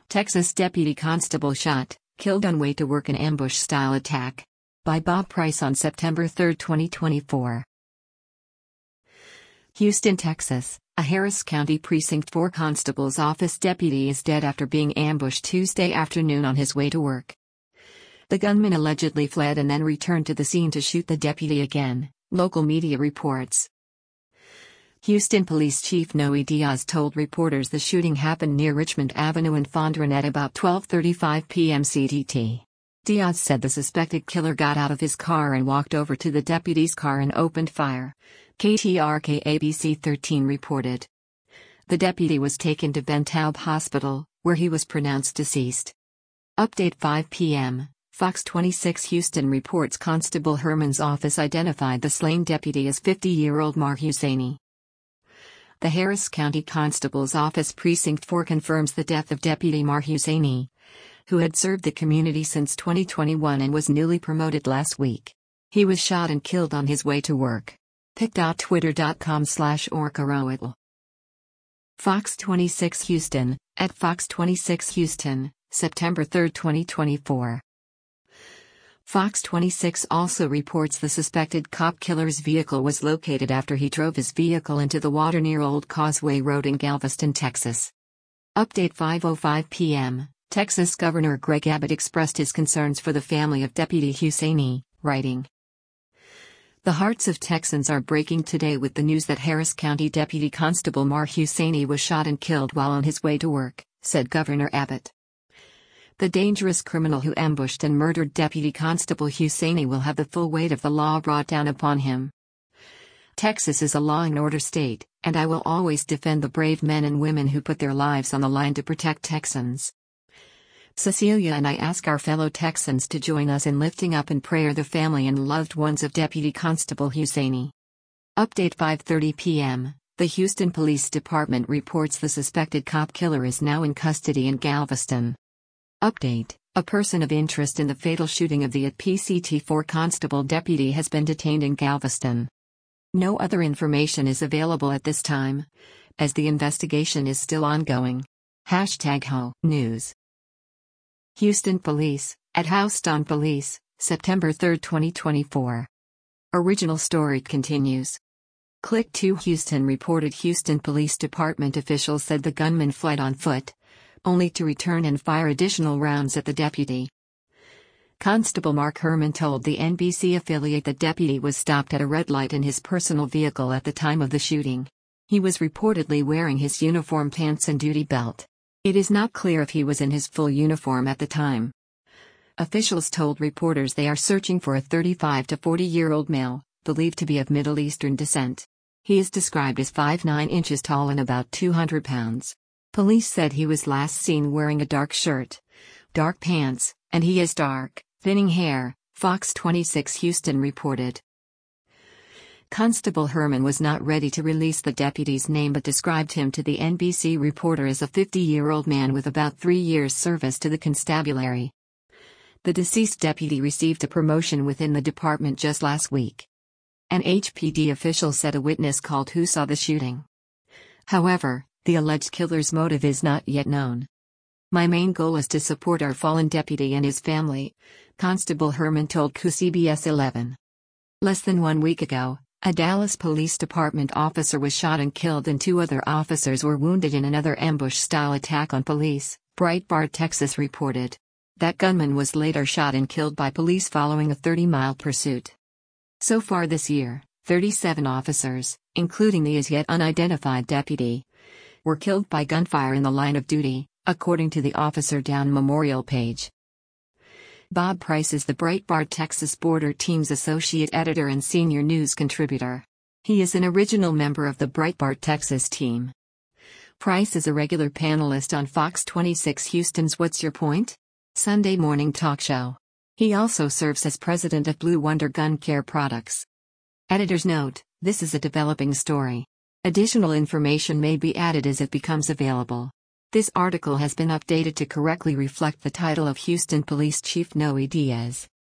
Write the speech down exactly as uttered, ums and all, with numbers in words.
Texas deputy constable shot, killed on way to work in ambush-style attack. By Bob Price on September third, twenty twenty-four. Houston, Texas. A Harris County Precinct four constable's office deputy is dead after being ambushed Tuesday afternoon on his way to work. The gunman allegedly fled and then returned to the scene to shoot the deputy again, local media reports. Houston Police Chief Noe Diaz told reporters the shooting happened near Richmond Avenue in Fondren at about twelve thirty-five p m C D T. Diaz said the suspected killer got out of his car and walked over to the deputy's car and opened fire, K T R K A B C thirteen reported. The deputy was taken to Ben Taub Hospital, where he was pronounced deceased. Update five p m Fox twenty-six Houston reports Constable Herman's office identified the slain deputy as fifty-year-old Mar Husseini. The Harris County Constable's Office Precinct four confirms the death of Deputy Mar Husseini, who had served the community since twenty twenty-one and was newly promoted last week. He was shot and killed on his way to work. pic dot twitter dot com slash orcaroatl. Fox twenty-six Houston, at Fox twenty-six Houston, September third, twenty twenty-four. Fox twenty-six also reports the suspected cop killer's vehicle was located after he drove his vehicle into the water near Old Causeway Road in Galveston, Texas. Update five oh five p m Texas Governor Greg Abbott expressed his concerns for the family of Deputy Husseini, writing, "The hearts of Texans are breaking today with the news that Harris County Deputy Constable Mar Husseini was shot and killed while on his way to work," said Governor Abbott. "The dangerous criminal who ambushed and murdered Deputy Constable Husseini will have the full weight of the law brought down upon him. Texas is a law and order state, and I will always defend the brave men and women who put their lives on the line to protect Texans. Cecilia and I ask our fellow Texans to join us in lifting up in prayer the family and loved ones of Deputy Constable Husseini." Update five thirty p m The Houston Police Department reports the suspected cop killer is now in custody in Galveston. Update: a person of interest in the fatal shooting of the at P C T four constable deputy has been detained in Galveston. No other information is available at this time, as the investigation is still ongoing. Hashtag H O News. Houston Police, at Houston Police, September third, twenty twenty-four. Original story continues. Click two Houston reported Houston Police Department officials said the gunman fled on foot, only to return and fire additional rounds at the deputy. Constable Mark Herman told the N B C affiliate the deputy was stopped at a red light in his personal vehicle at the time of the shooting. He was reportedly wearing his uniform pants and duty belt. It is not clear if he was in his full uniform at the time. Officials told reporters they are searching for a thirty-five to forty-year-old male, believed to be of Middle Eastern descent. He is described as five foot nine inches tall and about two hundred pounds. Police said he was last seen wearing a dark shirt, dark pants, and he has dark, thinning hair, Fox twenty-six Houston reported. Constable Herman was not ready to release the deputy's name but described him to the N B C reporter as a fifty-year-old man with about three years' service to the constabulary. The deceased deputy received a promotion within the department just last week. An H P D official said a witness called who saw the shooting. However, the alleged killer's motive is not yet known. "My main goal is to support our fallen deputy and his family," Constable Herman told C B S eleven. Less than one week ago, a Dallas Police Department officer was shot and killed and two other officers were wounded in another ambush-style attack on police, Breitbart Texas reported. That gunman was later shot and killed by police following a thirty-mile pursuit. So far this year, thirty-seven officers, including the as yet unidentified deputy, were killed by gunfire in the line of duty, according to the Officer Down Memorial page. Bob Price is the Breitbart Texas Border Team's associate editor and senior news contributor. He is an original member of the Breitbart Texas team. Price is a regular panelist on Fox twenty-six Houston's What's Your Point? Sunday morning talk show. He also serves as president of Blue Wonder Gun Care Products. Editor's note: this is a developing story. Additional information may be added as it becomes available. This article has been updated to correctly reflect the title of Houston Police Chief Noe Diaz.